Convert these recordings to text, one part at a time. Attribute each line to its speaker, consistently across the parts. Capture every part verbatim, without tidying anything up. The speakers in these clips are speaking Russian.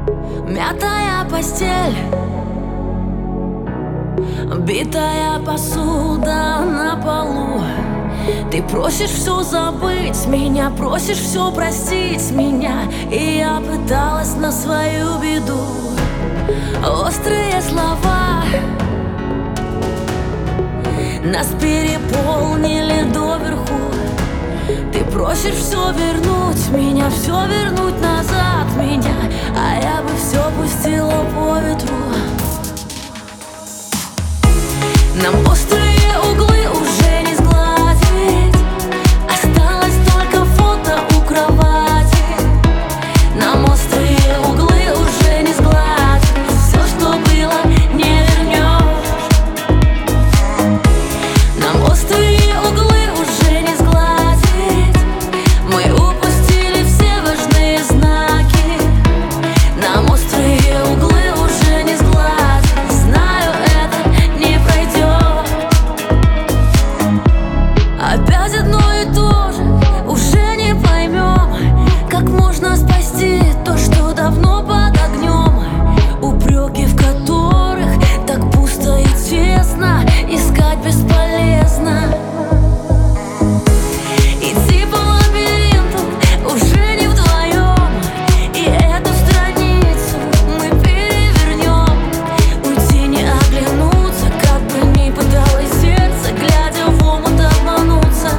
Speaker 1: Мятая постель, битая посуда на полу. Ты просишь все забыть меня, просишь все простить меня, и я пыталась на свою беду. Острые слова нас переполнили доверху. Ты просишь все вернуть меня, все вернуть назад меня, а я бы все пустила по ветру. Нам острые углы уже не сгладить, осталось только фото у кровати. Нам острые углы уже не сгладить, все, что было, не вернешь. Нам острые углы уже не сгладить, мы упустили все важные знаки. Нам острые углы уже не сгладить, знаю, это не пройдет. Опять одно и то же, уже не поймем, как можно спасти то, что давно под огнем. Упреки, в которых так пусто и тесно, искать бесполезно. Идти по лабиринту уже не вдвоем, и эту страницу мы перевернем. Уйти, не оглянуться, как бы ни пыталось сердце, глядя в омут, обмануться.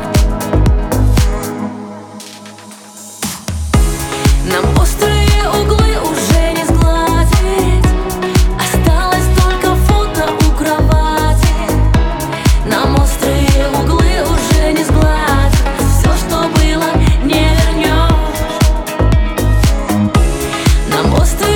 Speaker 1: Нам острые углы уже не сгладить, осталось только фото у кровати. Нам острые углы уже не сгладить, все, что было, не вернешь. Нам острые